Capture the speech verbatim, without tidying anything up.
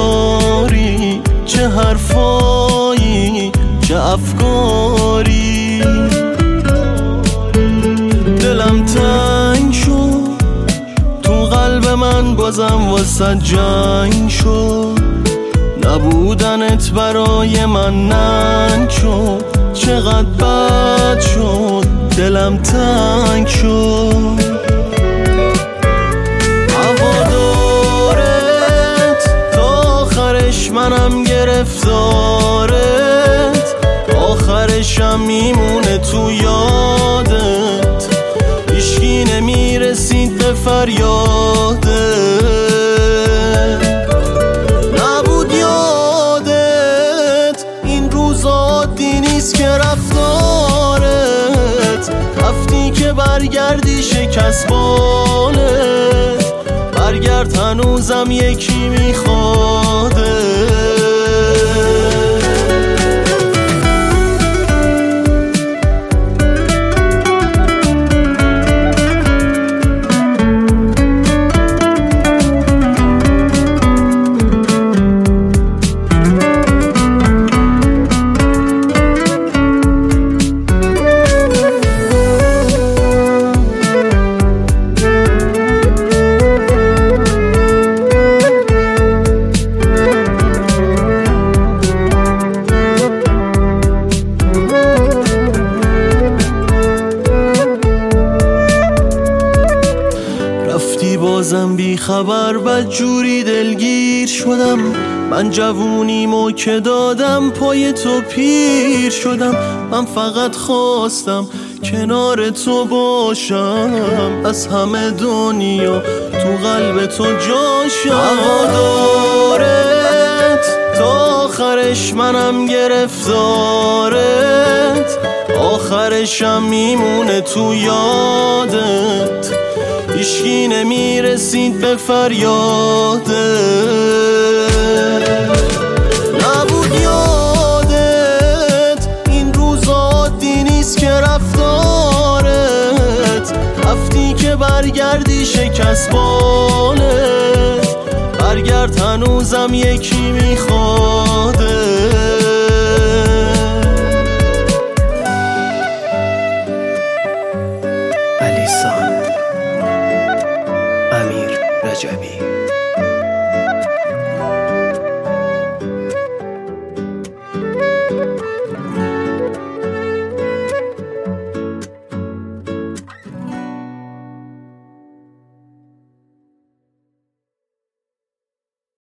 داری، چه حرفایی چه افکاری. دلم تنگ شد، تو قلب من بازم واسه جنگ شد. نبودنت برای من ننگ شد، چقدر بد شد، دلم تنگ شد. هوادارت تا آخرش منم گرفتارت، آخرشم میمونه تو یادت، هیچکی نمیرسید به فریادت. نبود یادت این روزا عادی نیست که رفتارت، رفتی که برگردی شکست بالت، برگرد هنوزم یکی میخواده. بازم بی خبر بدجوری دلگیر شدم، من جوونیمو که دادم پای تو پیر شدم. من فقط خواستم کنار تو باشم، از همه دنیا تو قلب تو جاشم. هوادارت تا آخرش منم گرفتارت، آخرشم میمونه تو یادت، هیچکی نمیرسید به فریادت. نبود یادت این روزا عادی نیست که رفتارت، رفتی که برگردی شکست بالت، برگرد هنوزم یکی میخواده. علیسان امیر رجبی.